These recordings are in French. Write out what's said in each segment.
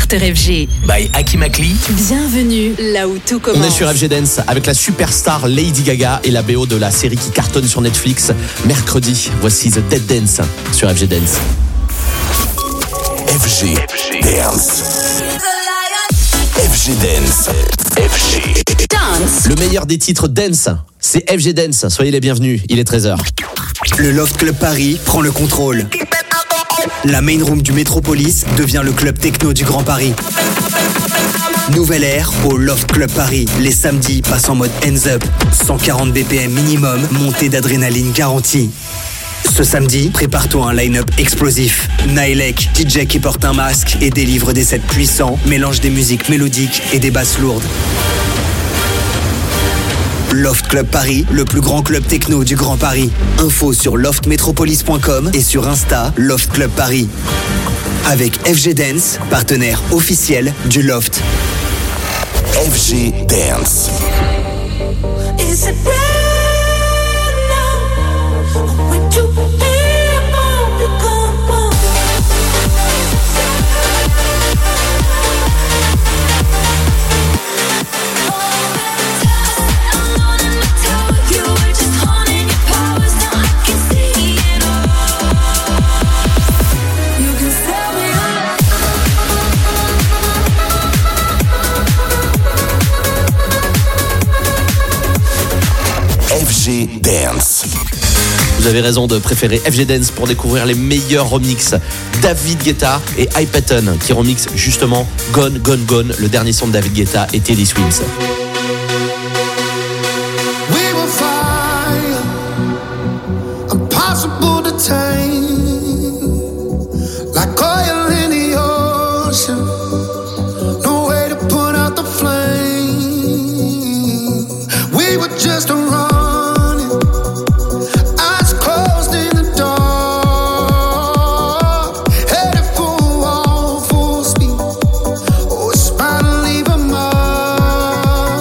starter FG. By Hakim Akli. Bienvenue là où tout commence. On est sur FG Dance avec la superstar Lady Gaga et la BO de la série qui cartonne sur Netflix. Mercredi, voici The Dead Dance sur FG Dance. FG Dance. FG Dance. FG Dance. Le meilleur des titres dance, c'est FG Dance. Soyez les bienvenus, il est 13h. Le Loft Club Paris prend le contrôle. La main room du Métropolis devient le club techno du Grand Paris. Nouvelle ère au Loft Club Paris. Les samedis passent en mode hands up. 140 BPM minimum, montée d'adrénaline garantie. Ce samedi, prépare-toi à un line-up explosif. Nailek, DJ qui porte un masque et délivre des sets puissants, mélange des musiques mélodiques et des basses lourdes. Loft Club Paris, le plus grand club techno du Grand Paris. Info sur loftmetropolis.com et sur Insta, Loft Club Paris. Avec FG Dance, partenaire officiel du Loft. FG Dance. FG Dance. Vous avez raison de préférer FG Dance pour découvrir les meilleurs remixes. David Guetta et Hypaton qui remixent justement Gone Gone Gone, le dernier son de David Guetta et Teddy Swims. We will fire, impossible to tame, like oil in the ocean, no way to put out the flame. We were just running, eyes closed in the dark, headed for a wall, full speed, oh, it's bound to leave a mark.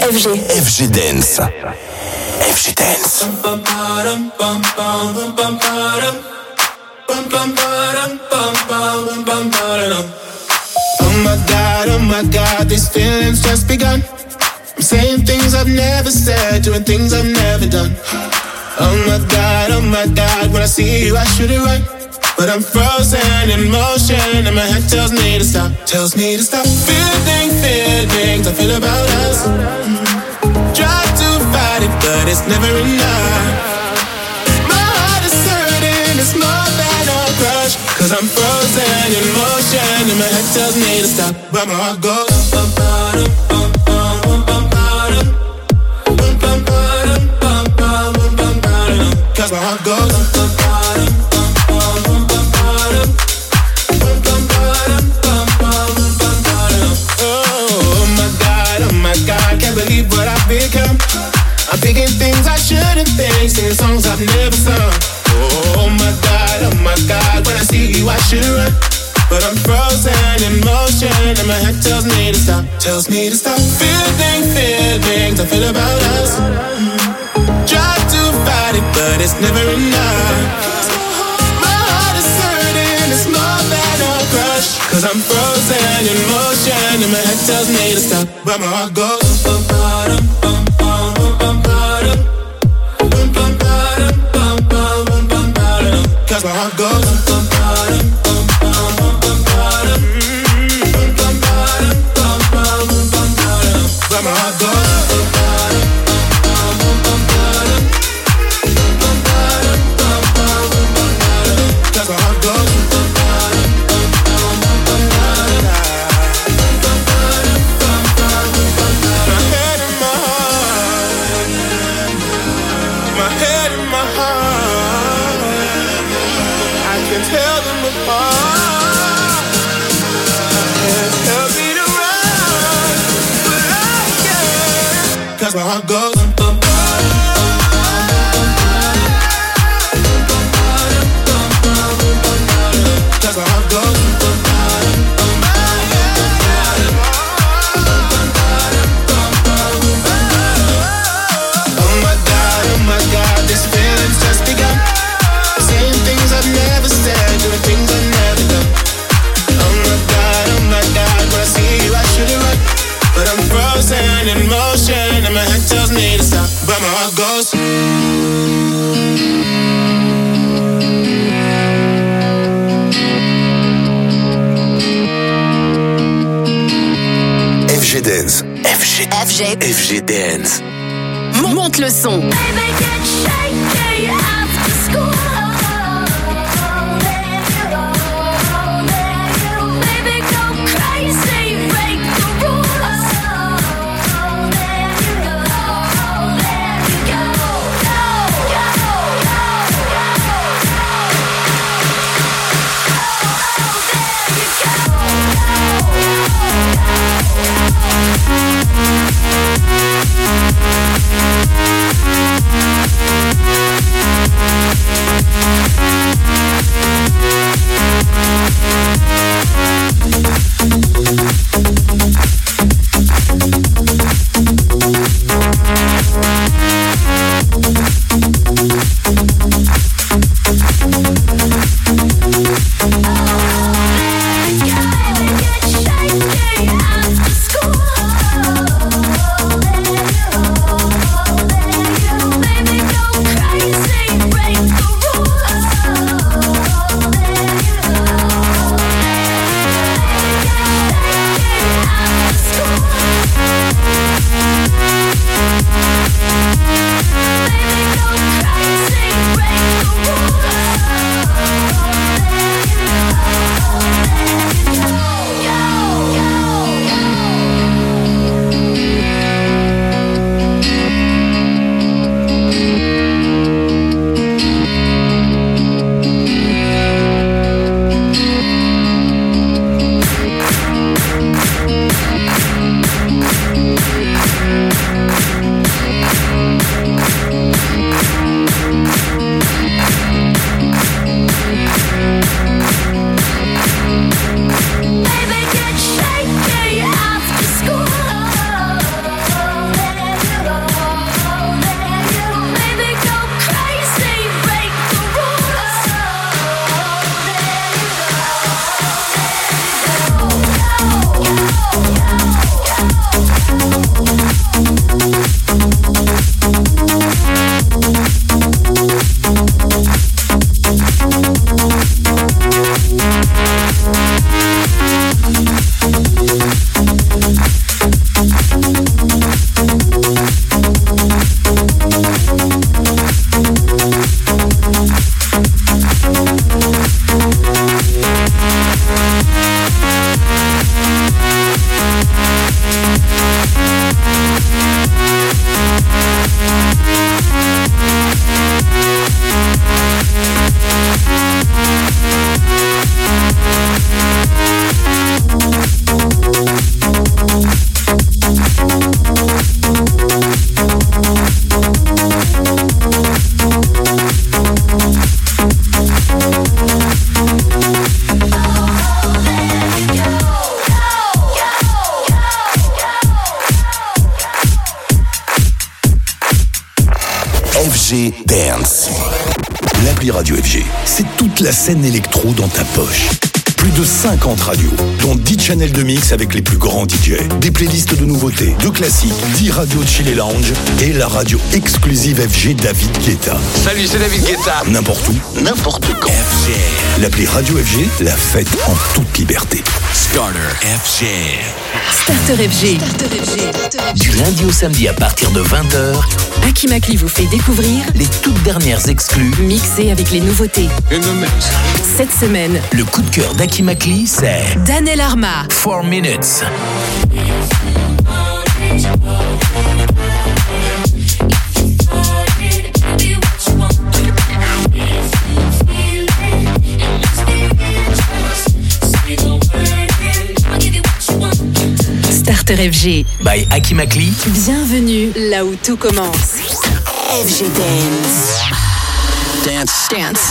FG. FG Dance. FG Dance. Oh my God, these feelings just begun. I'm saying things I've never said, doing things I've never done. Oh my God, when I see you I should it right. But I'm frozen in motion and my head tells me to stop. Feelings I feel about us. Try to fight it, but it's never enough. My heart is hurting, it's more than a crush. Cause I'm frozen in motion and my head tells me to stop. But my heart goes cause my heart goes oh my God, can't believe what I've become. I'm thinking things I shouldn't think, singing songs I've never sung. Oh my God, when I see you I should run. But I'm frozen in motion and my head tells me to stop. Feelings I feel about us. Try to fight it, but it's never enough. My heart is hurting, it's more than a crush. Cause I'm frozen in motion and my head tells me to stop. But my heart goes cause my heart goes but my heart goes cause my heart goes my head and my heart I can tell them apart. Can't help me to run, but I can. Cause my heart goes cause my heart goes oh my God, this feeling's just begun. Saying things I've never said, doing things I've never done. Oh my God, when I see you I should it right. But I'm frozen in motion and my head tells me to stop. But my heart goes FG Dance. FG Dance. Monte le son. Baby, get shaky after school. Baby, go crazy, break the rules. There you go, FG Dance. L'appli Radio FG, c'est toute la scène électro dans ta poche. Plus de 50 radios, dont 10 channels de mix avec les plus grands DJ, des playlists de nouveautés, de classiques, 10 radios chill et lounge et la radio exclusive FG David Guetta. Salut, c'est David Guetta. N'importe où, n'importe quand. FG. L'appli Radio FG, la fête en toute liberté. Starter FG. Starter FG. Du lundi au samedi à partir de 20h, Aki Makli vous fait découvrir les toutes dernières exclus. mixer avec les nouveautés. Cette semaine, Le coup de cœur d'Aki Makli, c'est Danel Arma. 4 Minutes. Starter FG. By Aki Makli. Bienvenue là où tout commence. FG Dance. Dance.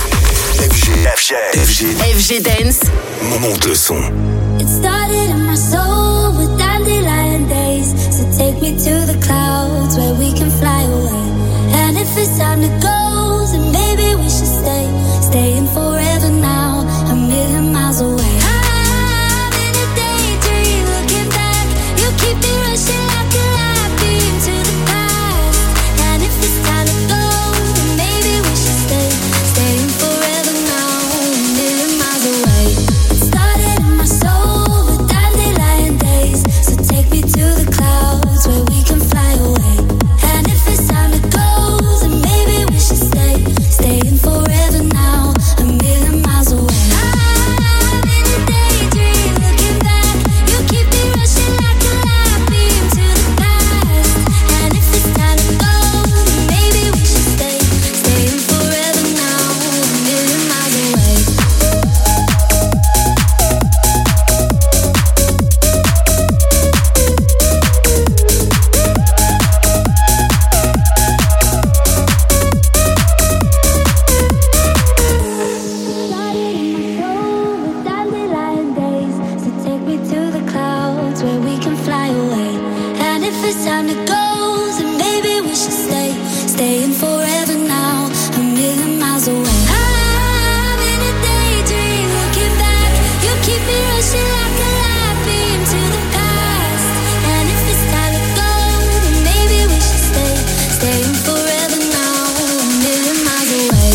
FG FG Dance. monte le son. It started in my soul with dandelion days. So take me to the clouds where we can fly away. And if it's time to go, then maybe we should stay. Staying forever now, a million miles away. I'm in a daydream, looking back. You keep me rushing like a light beam to the past. And if it's time to go, then maybe we should stay. Staying forever now, a million miles away. It started in my soul with dandelion days. So take me to the clouds where we can fly away. And if it's time to go, then maybe we should stay. Staying forever now, a million miles away. I'm in a daydream, looking back. You keep me rushing like a light beam to the past. And if it's time to go, then maybe we should stay. Staying forever now, a million miles away. Started in my soul with dandelion days. So take me to the clouds where we can fly away. And if it's time to go, then maybe we should stay. Staying forever now, a million miles away. I'm in a daydream, looking back. You keep me rushing like a light beam to the past. And if it's time to go, then maybe we should stay. Staying forever now, a million miles away.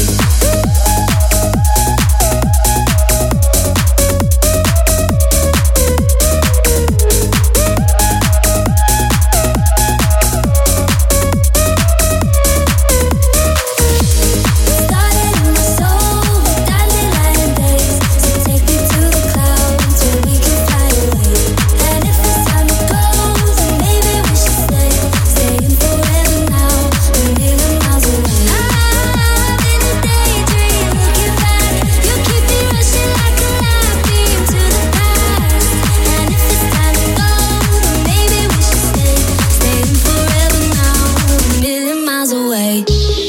Started in my soul with dandelion days. So take me to the clouds where we can fly away. And if it's time to go, then maybe we should stay. Staying forever now, a million miles away. I'm in a daydream, looking back. You keep me rushing like a light beam to the past. And if it's time to go, then maybe we should stay. Staying forever now, a million miles away.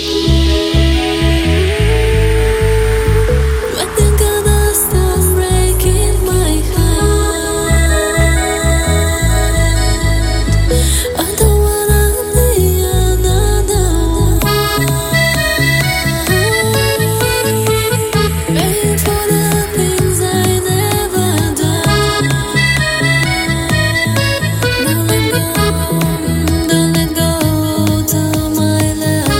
I think I'm gonna stop breaking my heart. I don't wanna be another one. Paying for the things I never done. Don't let go to my love.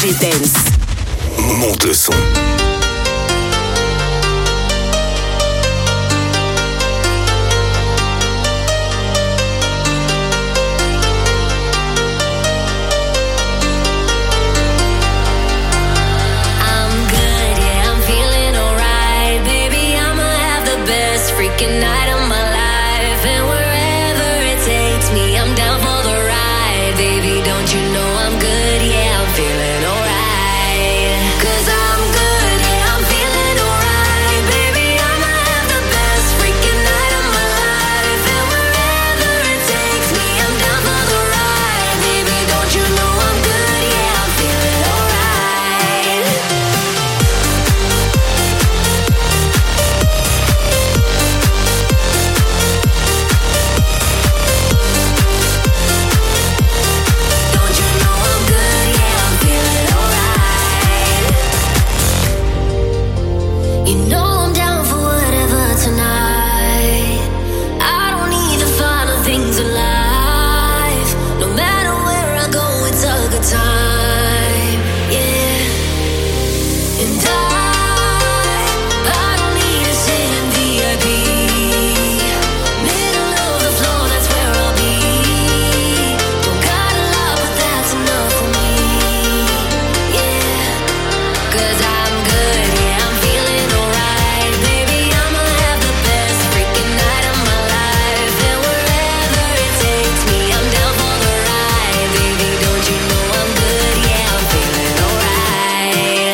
FG Dance. Monte le son. Night of my life, and wherever it takes me, I'm down for the ride. Baby, don't you know I'm good? Yeah, I'm feeling alright. 'Cause I'm good, yeah, I'm feeling alright. Baby, I'ma have the best freaking night of my life, and wherever it takes me, I'm down for the ride. Baby, don't you know I'm good? Yeah, I'm feeling alright. You know I'm down for whatever tonight. I don't need the final things in life. No matter where I go, it's a good time. Yeah. And I don't need to sit in VIP. Middle of the floor, that's where I'll be. Don't got a lot, but that's enough for me. Yeah. 'Cause I'm good, yeah, I'm feeling alright. Baby, I'ma have the best freaking night of my life. And wherever it takes me, I'm down for the ride. Baby, don't you know I'm good? Yeah, I'm feeling alright.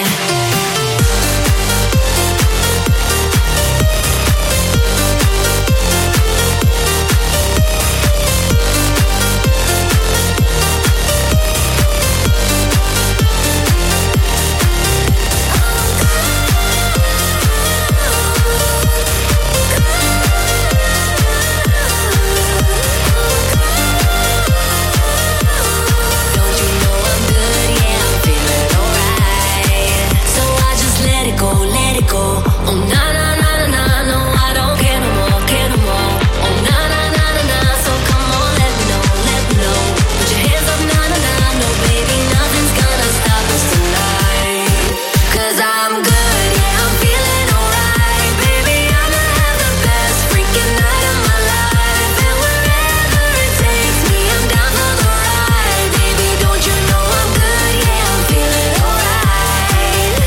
Don't you know I'm good? Yeah, I'm feeling alright. So I just let it go, let it go. Oh na na na na na, no, I don't care no more, care no more. Oh na na na na na, so come on, let me know, let me know. Put your hands up, na na na, no baby, nothing's gonna stop us tonight. 'Cause I'm good, yeah, I'm feeling alright. Baby, I'ma have the best freaking night of my life. And wherever it takes me, I'm down for the ride. Baby, don't you know I'm good? Yeah, I'm feeling alright.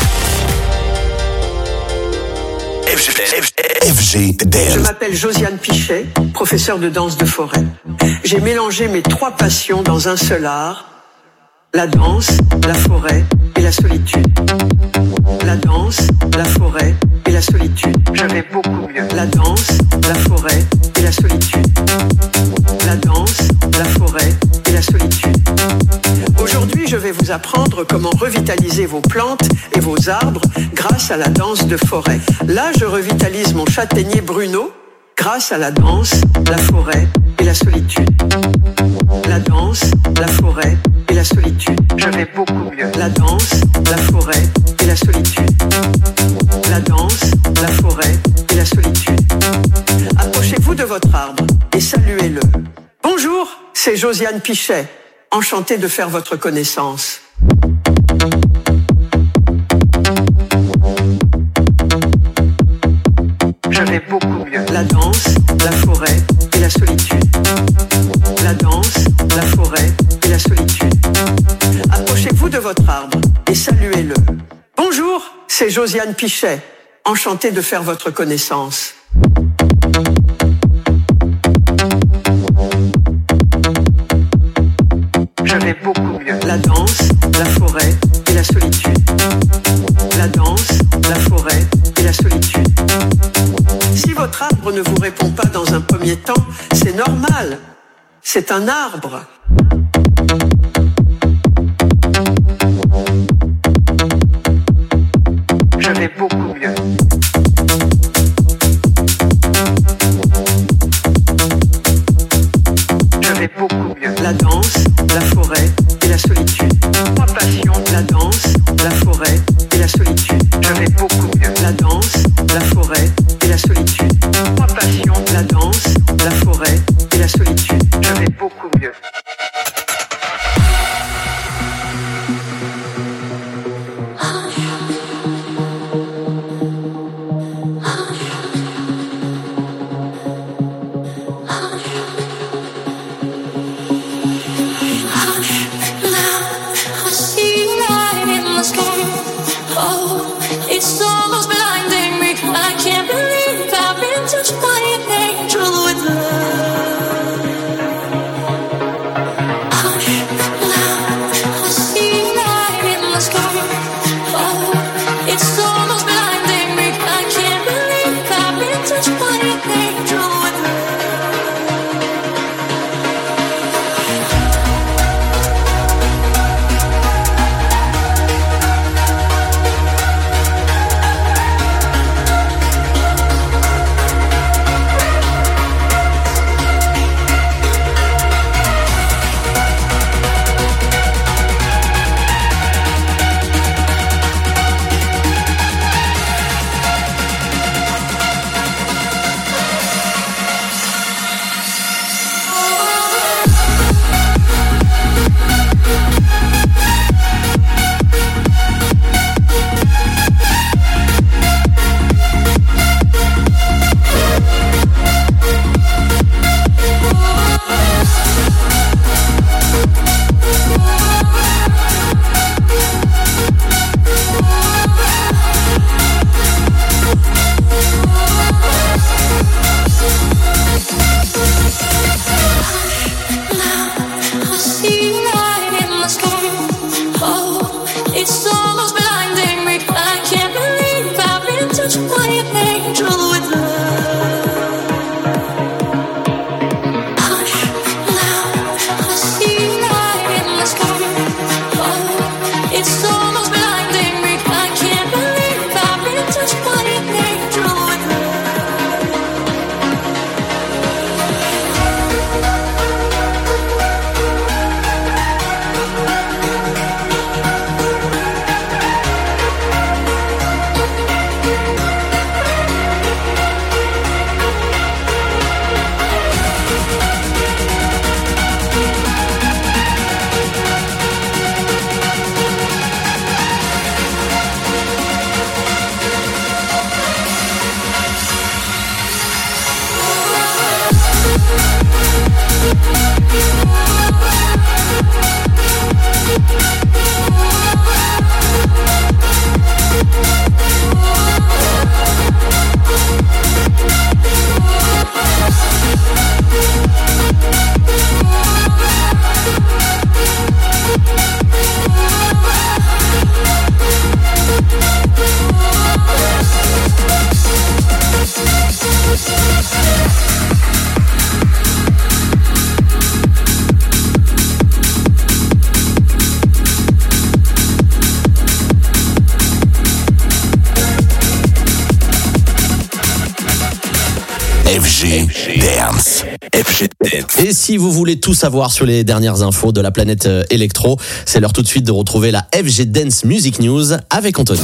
FG Je Dance. m'appelle Josiane Pichet, professeure de danse de forêt. J'ai mélangé mes trois passions dans un seul art, la danse, la forêt et la solitude. La danse, la forêt et la solitude. Je vais beaucoup mieux. La danse, la forêt et la solitude. La danse, la forêt et la solitude. Aujourd'hui, je vais vous apprendre comment revitaliser vos plantes et vos arbres grâce à la danse de forêt. Là, je revitalise mon châtaignier Bruno grâce à la danse, la forêt et la solitude. La danse, la forêt et la solitude. Je vais beaucoup mieux. La danse, la forêt et la solitude. La danse, la forêt et la solitude. Approchez-vous de votre arbre et saluez-le. Bonjour, c'est Josiane Pichet. Enchantée de faire votre connaissance. Je vais beaucoup mieux. La danse, la forêt et la solitude. La danse, la forêt et la solitude. Approchez-vous de votre arbre et saluez-le. Bonjour, c'est Josiane Pichet. Enchantée de faire votre connaissance. Je vais beaucoup mieux. La danse, la forêt et la solitude. La danse, la forêt et la solitude. Si votre arbre ne vous répond pas dans un premier temps, c'est normal. C'est un arbre. Je vais beaucoup mieux. Je vais beaucoup mieux. La danse, la forêt et la solitude. Trois passions, la danse, la forêt et la solitude. Je vais beaucoup mieux. La danse, la forêt et la solitude. Trois passions, la danse, la forêt et la solitude. Je vais beaucoup mieux. FG Dance. FG Dance. Et si vous voulez tout savoir sur les dernières infos de la planète électro, c'est l'heure tout de suite de retrouver la FG Dance Music News avec Anthony.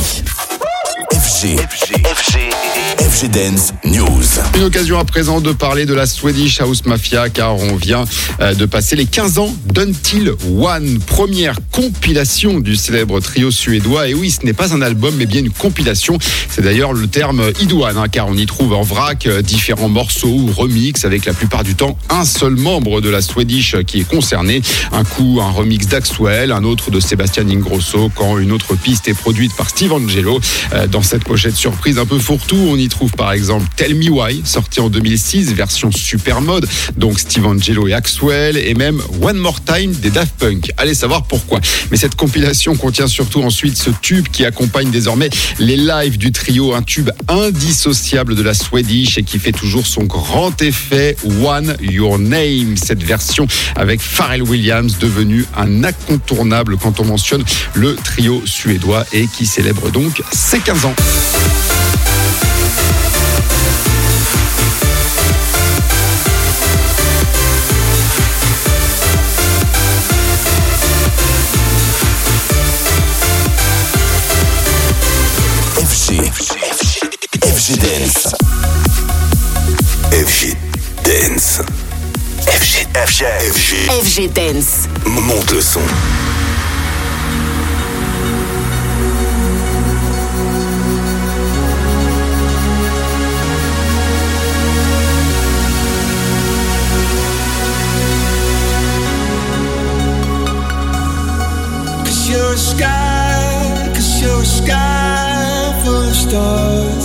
FG Dance News. Une occasion à présent de parler de la Swedish House Mafia, car on vient de passer les 15 ans d'Until One, première compilation du célèbre trio suédois. Et oui, ce n'est pas un album mais bien une compilation. C'est d'ailleurs le terme idoine, car on y trouve en vrac différents morceaux ou remix, avec la plupart du temps un seul membre de la Swedish qui est concerné. Un coup un remix d'Axwell, un autre de Sébastien Ingrosso, quand une autre piste est produite par Steve Angello. Dans cette pochette surprise un peu fourre-tout, on y trouve par exemple Tell Me Why, sorti en 2006, version super mode, donc Steve Angello et Axwell, et même One More Time des Daft Punk. Allez savoir pourquoi. Mais cette compilation contient surtout ensuite ce tube qui accompagne désormais les lives du trio, un tube indissociable de la Swedish et qui fait toujours son grand effet, One Your Name, cette version avec Pharrell Williams, devenu un incontournable quand on mentionne le trio suédois et qui célèbre donc ses 15 ans. FG Dance. FG Dance. FG Dance. Monte le son. You're a sky full of stars.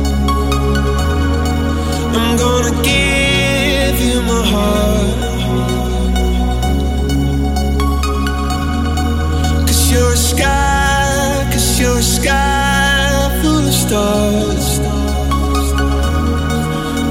I'm gonna give you my heart. 'Cause you're a sky full of stars.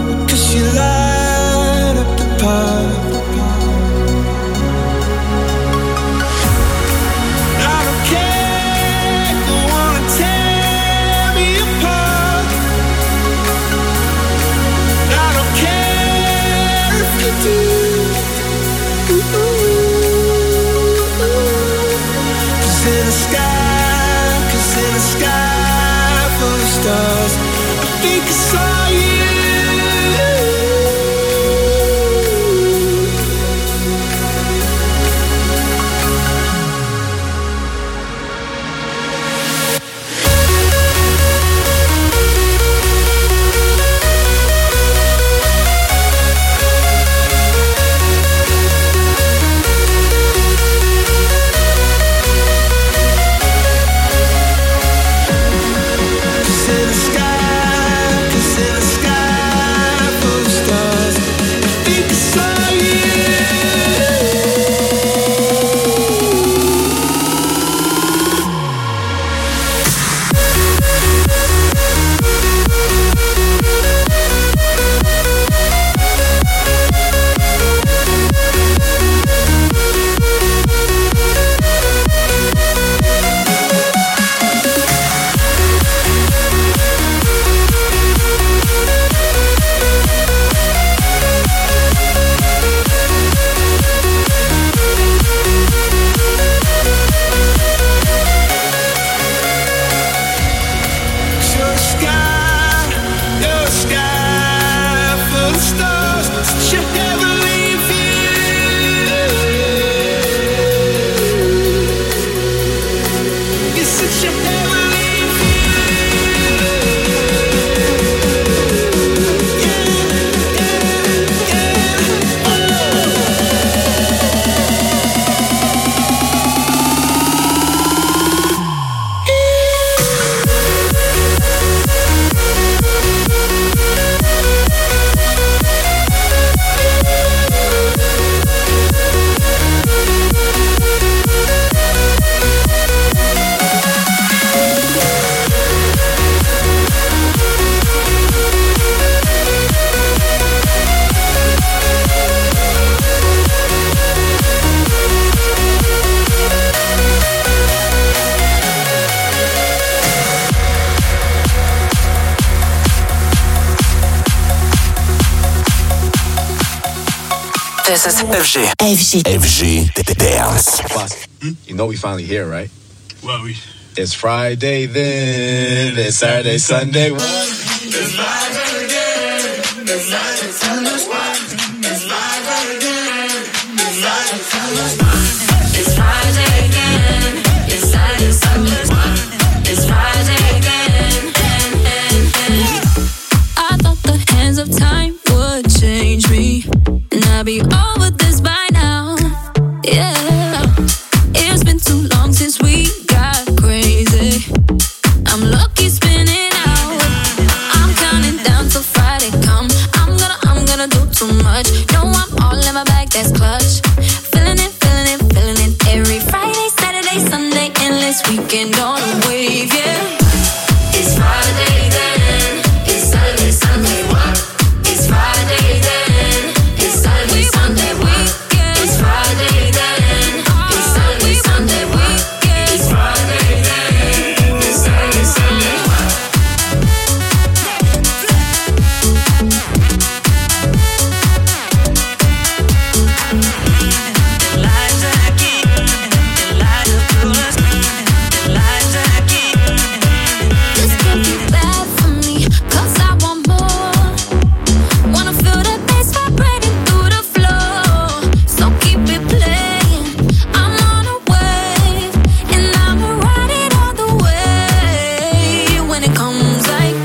This is FG Dance. You know we finally here, right? Well, it's Friday then, it's Saturday, Sunday. It's Friday again, it's Saturday, Sunday. It's Friday again, it's Saturday, Sunday. It's Friday again, it's Saturday, Sunday. It's Friday again. I thought the hands of time would change me, and I'd be over this by now. Yeah, it's been too long since we got crazy. I'm lucky spinning out. I'm counting down till Friday come. I'm gonna do too much. No, I'm all in my bag, that's clutch. Feeling it. Every Friday, Saturday, Sunday, endless weekend on a wave, yeah. It's Friday then, it's Saturday, Sunday, what? It's Friday then, it's Saturday, Sunday, weekend. It's Friday then, it's Saturday, Sunday, weekend. It's Friday then, it's Saturday, Sunday, what? This could be bad for me, 'cause I want more. Wanna feel the bass vibrating through the floor. So keep it playing. I'm on a wave, and I'ma ride it all the way. When it comes like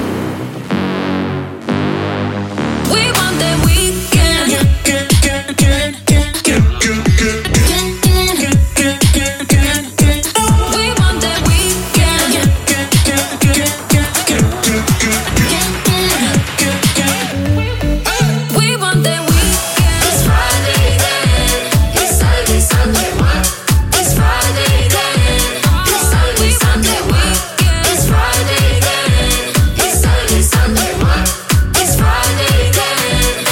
we want that weekend. We want that weekend. We want that weekend. It's Friday then, it's Saturday, Sunday, what? It's Friday then, it's Saturday, Sunday, weekend. It's Friday then, it's Saturday, Sunday, what? It's Friday then.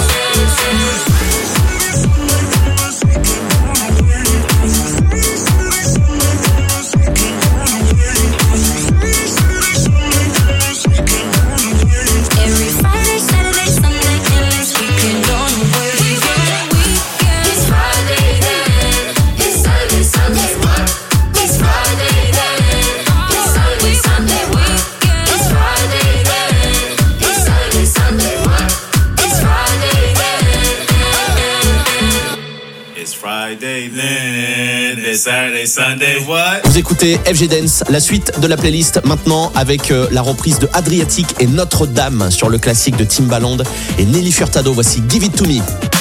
Every Friday, Saturday, Sunday, endless weekend on the way. It's Friday then, it's Saturday, Sunday, what? It's Friday then, it's Saturday, Sunday, weekend. It's Friday then, it's Saturday, Sunday, what? It's Friday then. It's Friday then, it's Saturday, Sunday, what? Vous écoutez FG Dance, la suite de la playlist maintenant avec la reprise de Adriatic et Notre-Dame sur le classique de Timbaland et Nelly Furtado. Voici Give It To Me.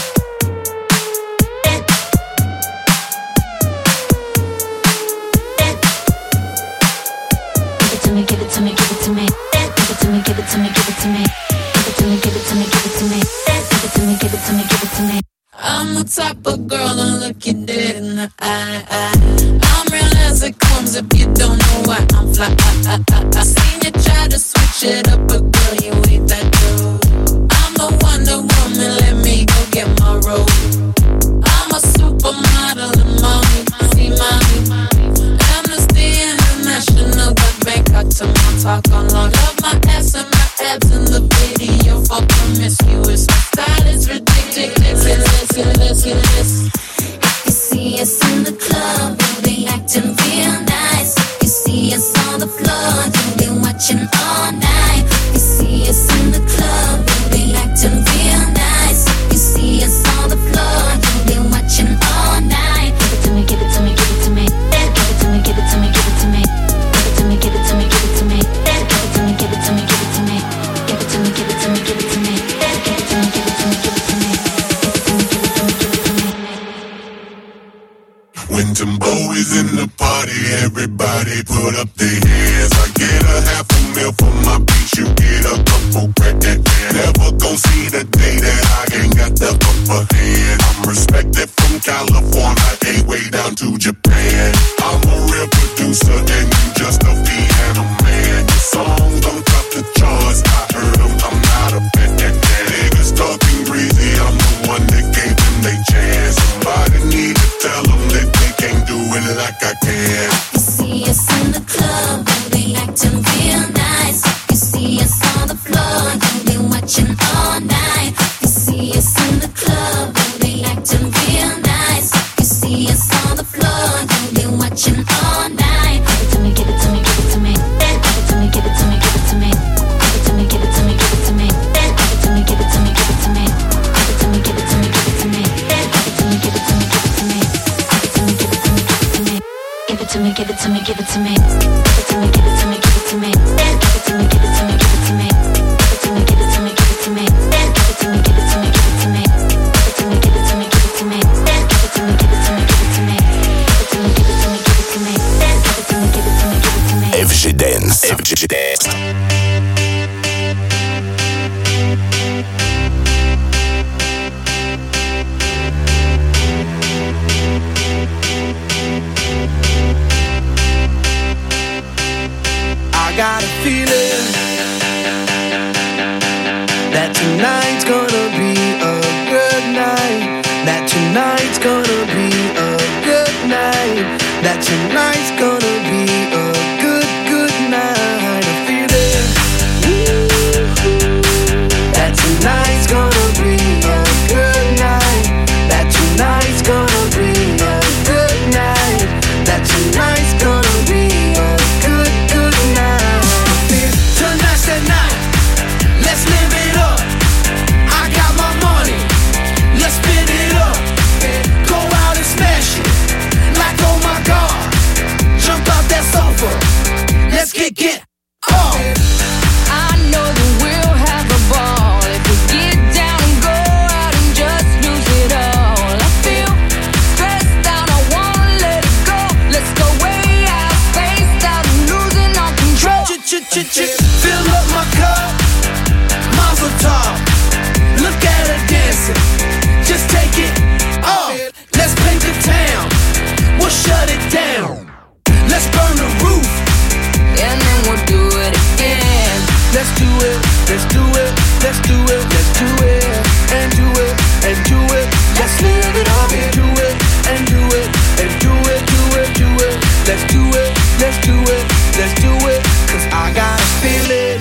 Give it to me, give it to me. Give it to me, give it to me, give it to me. Give it to me, give it to me, give it to me. Give it to me, give it to me, give it to me. I'm the type of girl that look you dead in the eye. I'm real as it comes if you don't know why I'm fly. I seen you try to switch it up, but girl, you ain't that dude. I'm the Wonder Woman, let me go get my robe. I'm a supermodel and mommy, see mommy. Amnesty International, got Bangkok to my talk on long. Love my ass and my abs in the video for promiscuous. My style is ridiculous. If you see us in the club, we'll be acting real nice. If you see us on the floor, you'll be watching all night. If you see us in the club, we'll be acting real nice. If you see us on the floor, you'll be watching all night. Give it to me, give it to me, give it to me. Give it to me, give it to me, give it to me. Give it to me, give it to me, give it to me. Give it to me, give it to me, give it to me. Give it to me, give it to me, give it to me. Give it to me, give it to me, give it to me. When Timbo is in the party, everybody put up their hands. I get a $500,000 for my beach, you get a couple credit. Never gon' see the day that I ain't got the upper hand. I'm respected from California, hey, way down to Japan. I'm a real producer and you just a piano man. Your songs don't top the charts, I heard them, I'm not a fan. Niggas talking greasy, I'm the one that gave them they chance. Somebody need to tell them that they can't do it like I can. You see us in the club, we'll be acting real nice. You see us on the it to me, give it to me. Give it to me, give it to me, give it to me. Give it to me, give it to me, give it to me. Give it to me, give it to me, give it to me. Give it to me, give it to me, give it to me. Give it to me, give it to me, give it to me. Give it to me, give it to me, give it to me. Give it to me, give it to me, give it to me. Give it to me, give it to me, give it to me. FG Dance. FG Dance. I got a feeling that tonight's gonna be a good night. That tonight's gonna be a good night. That tonight's gonna be a good night. A feeling that tonight's gonna be a good night. That tonight's gonna be a good night. That tonight's gonna be a good night. Tonight's the night. Let's live it up. I got my money. Let's spin it up. Go out and smash it. Like oh my God. Jump out that sofa. Let's get off. I know that we'll have a ball if we get down and go out and just lose it all. I feel stressed out, I wanna let it go. Let's go way out, spaced out, and losing all control. Fill up my cup, Mazel tov. Look at her dancing, just take it off. Let's paint the town, we'll shut it down. Let's burn the roof, and then we'll do it again. let's do it, let's do it, let's do it, let's do it, and do it, and do it. Let's live it up and do it, and do it, and do it, do it, do it. Let's do it, let's do it, let's do it. Cause I got a feeling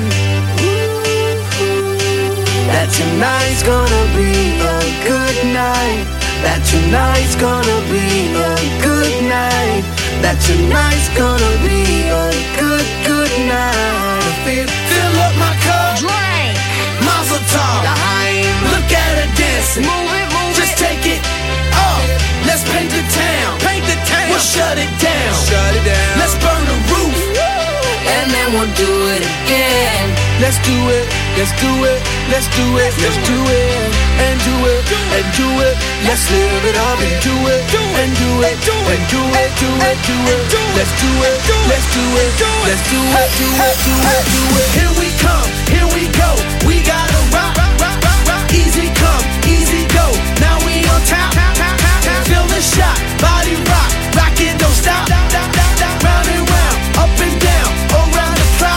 that tonight's gonna be a good night. That tonight's gonna be a good night. That tonight's gonna be a good night. Fill up my cup, Drink, Mazel tov. Look at her dancing, move it, just take it off. Let's paint the town, we'll shut it down. Let's burn the roof, and then we'll do it again. let's do it, let's do it, let's do it, let's do it, and do it, and do it. Let's live it up and do it, and do it, and do it, do it, do it. Let's do it, let's do it, let's do it, do it, do it, do it. Here we come, here we go. We gotta rock, rock, rock, rock. Easy come, easy go. Now we on top, feel the shot, body rock, rock it, don't stop. Round and round, up and down, around the clock.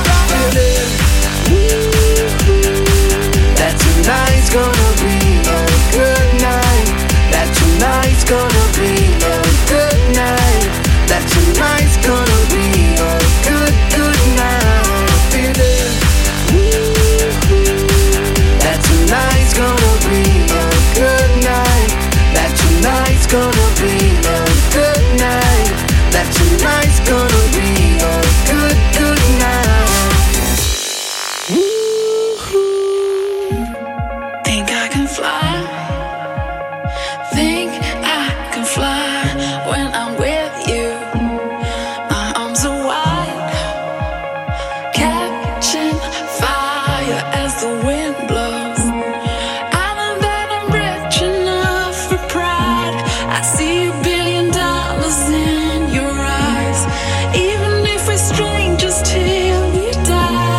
That tonight's gonna be a good night. That tonight's gonna be a good night. That tonight's gonna be a good night. Feeling that tonight's gonna be a good night. That tonight's gonna be a good night. That tonight's gonna be a good night. Think I can fly. Think I can fly when I'm with you. My arms are wide, catching fire as the wind blows. I know that I'm rich enough for pride. I see $1 billion in your eyes, even if we're strangers till we die.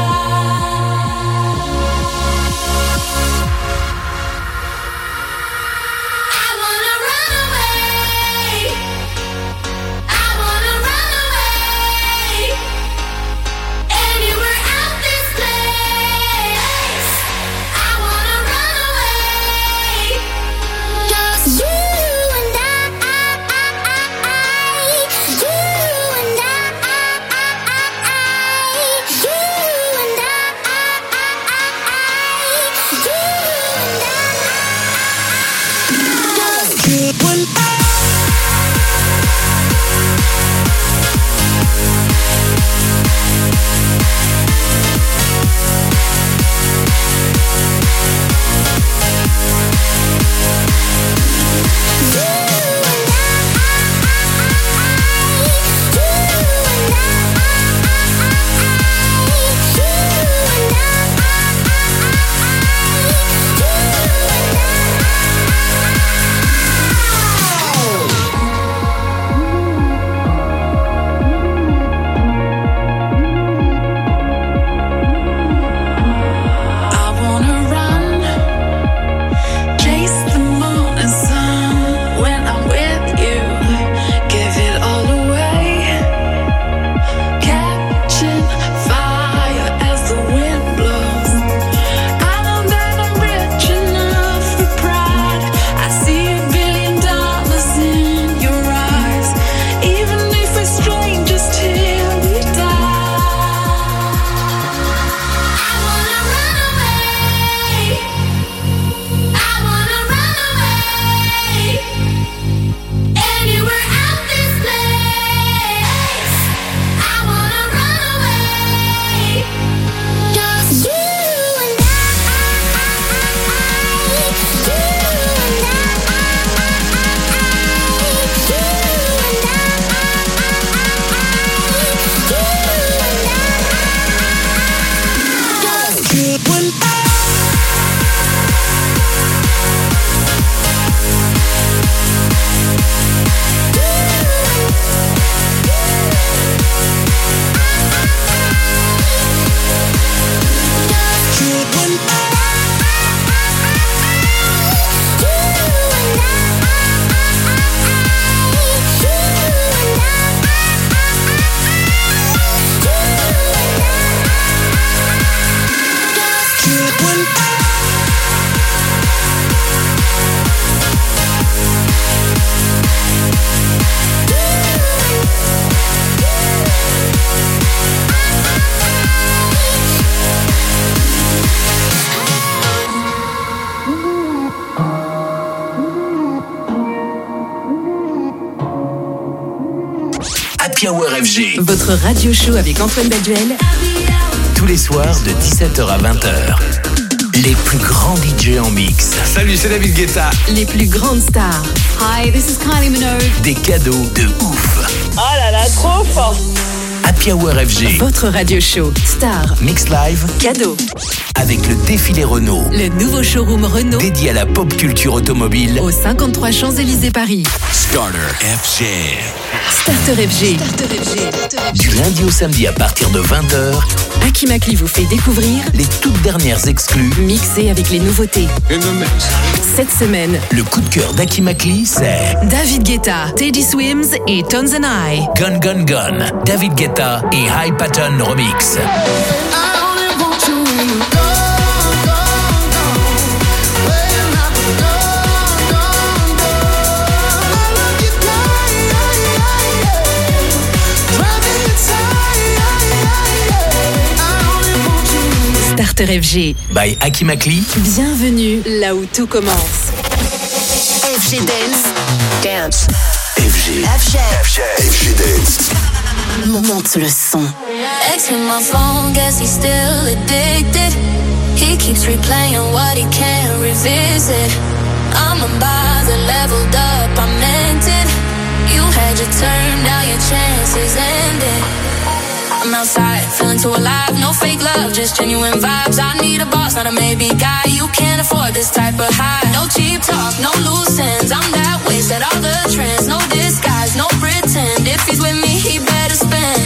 Happy Hour FG. Votre radio show avec Antoine Baduel. Tous les soirs de 17h à 20h. Les plus grands DJ en mix. Salut, c'est David Guetta. Les plus grandes stars. Hi, this is Kylie Minogue. Des cadeaux de ouf. Oh là là, trop fort. Happy Hour FG. Votre radio show. Star. Mix live. Cadeau. Avec le défilé Renault. Le nouveau showroom Renault. Dédié à la pop culture automobile. Au 53 Champs-Élysées Paris. Starter FG. Starter FG. Du lundi au samedi à partir de 20h. Akimakli vous fait découvrir les toutes dernières exclus. Mixées avec les nouveautés. Cette semaine, le coup de cœur d'Akimakli, c'est David Guetta, Teddy Swims et Tones and I. Gun Gun Gun. David Guetta et High Pattern Remix. Starter FG. By Akimakli. Bienvenue là où tout commence. FG Dance. FG Dance. Monte le son. Ex hit my phone, guess he's still addicted. He keeps replaying what he can't revisit. I'm a bother, leveled up, I meant it. You had your turn, now your chances ended. I'm outside, feeling too alive, no fake love, just genuine vibes. I need a boss, not a maybe guy. You can't afford this type of high. No cheap talk, no loose ends. I'm that way, set all the trends. No disguise, no pretend. If he's with me, he better spend.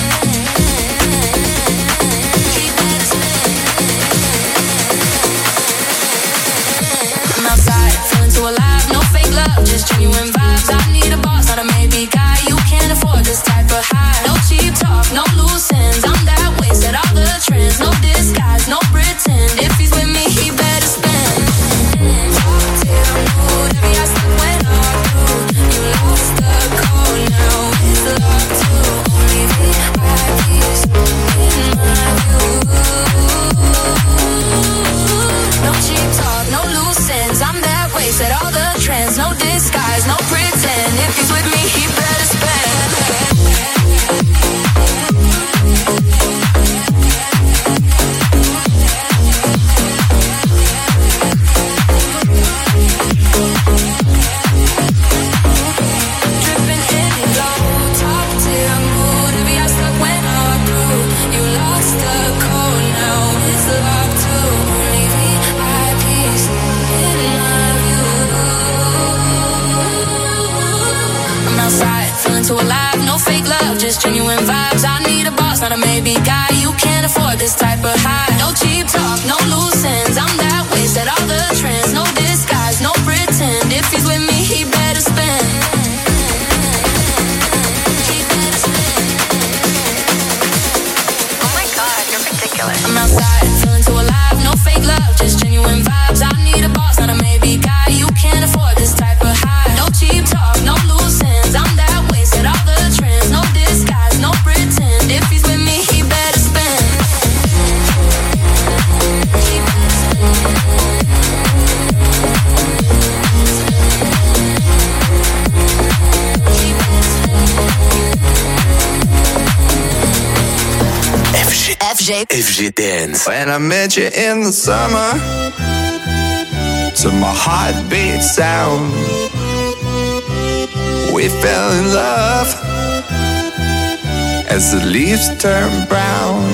I'm outside, feeling too alive, no fake love, just genuine vibes. I need a boss, not a maybe guy. You can't afford this type of high. No cheap talk, no loose ends. I'm that way, set all the trends. No disguise, no pretend. If he's with me, he better spend. Whatever I said when I through, you lost the code, now it's locked to only VIPs in my view. No cheap talk, no loose ends. I'm that way, set all the trends. No disguise, no pretend. If he's with me, he better spend. Too alive, no fake love, just genuine vibes. I need a boss, not a maybe guy. You can't afford this type of high. No cheap talk, no loose ends. I'm that way, set all the trends. No disguise, no pretend. If he's with me, he better spend. Oh my God, you're ridiculous. I'm outside, feeling too alive, no fake love, just genuine vibes. I need a boss, not a maybe guy. You can't afford this type of high. No cheap talk, no loose ends. I'm that way, set all the trends. No disguise, no pretend. If he's with me, he better spend. FG Dance. When I met you in the summer, to my heartbeat sound, we fell in love as the leaves turn brown.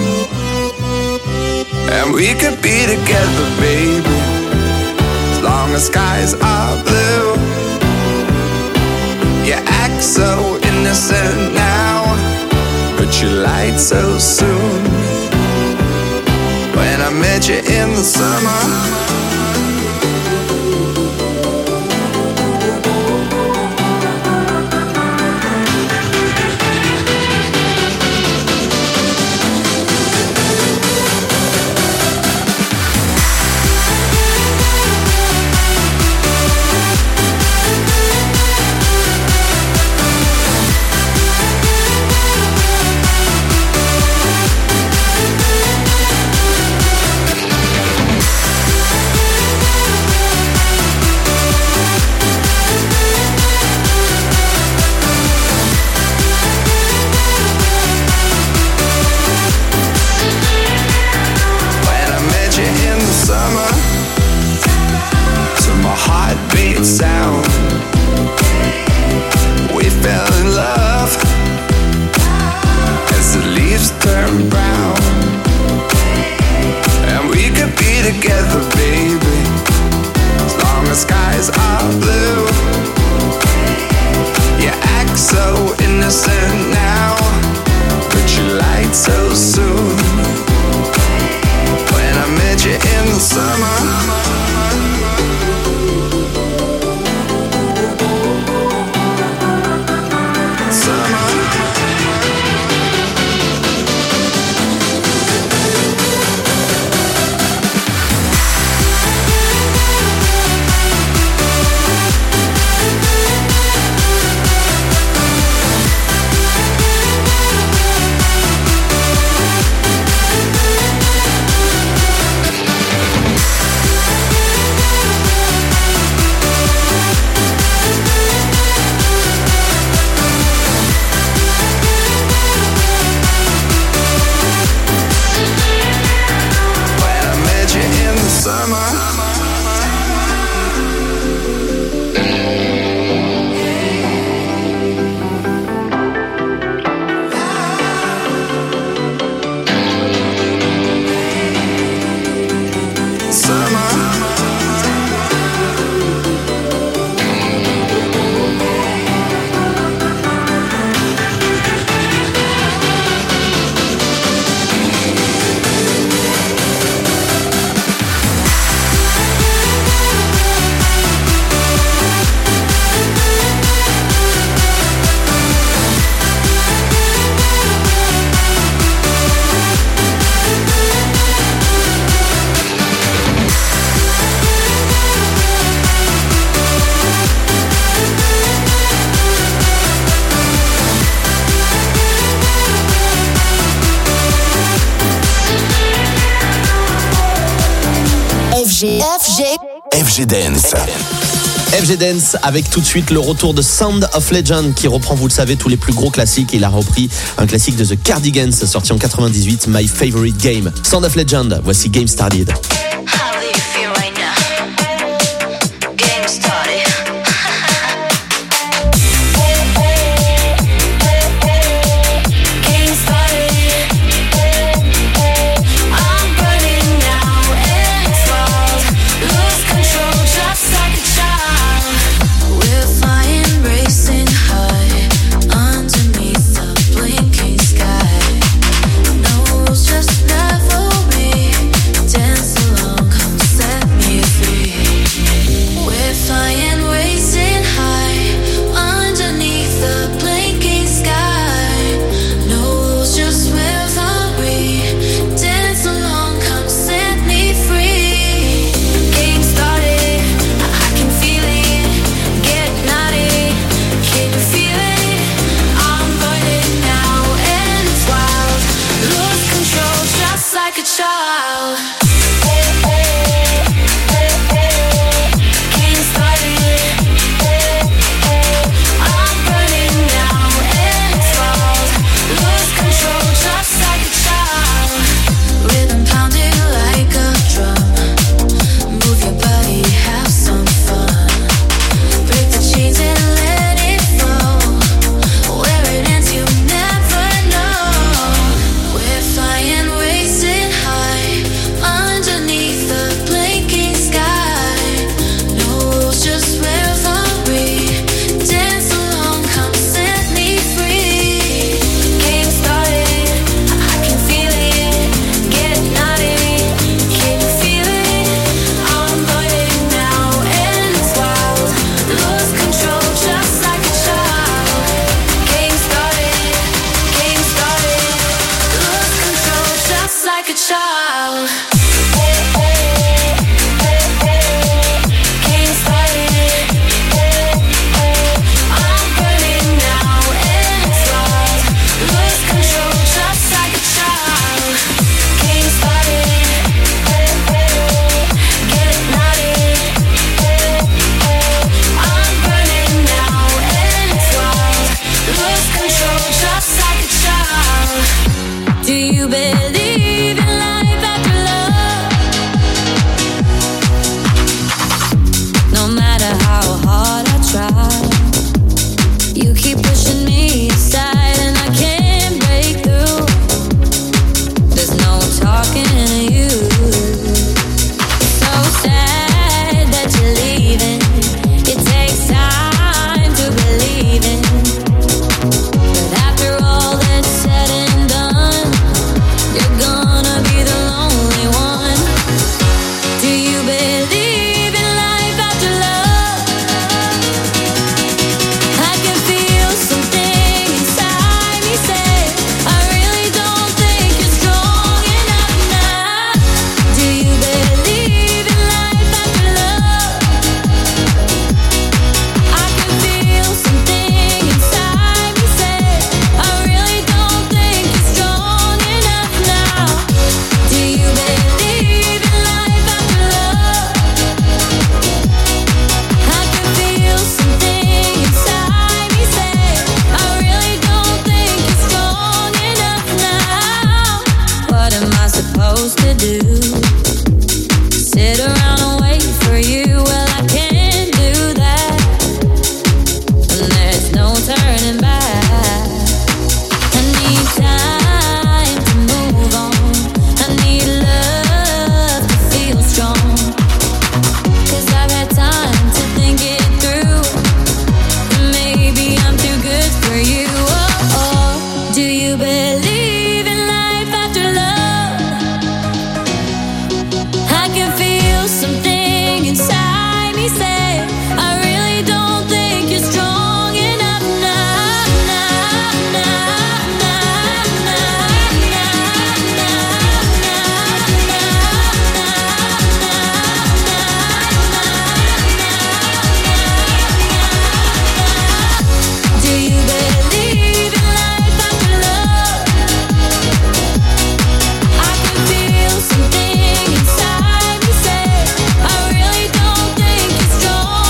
And we could be together, baby, as long as skies are blue. You act so innocent now, but you lied so soon. When I met you in the summer, skies are blue. You act so innocent now, but you lied so soon. When I met you in the summer. FG Dance. FG Dance avec tout de suite le retour de Sound of Legend qui reprend, vous le savez, tous les plus gros classiques. Il a repris un classique de The Cardigans sorti en 98, My Favorite Game. Sound of Legend, voici Game Started. Just never be dance along. say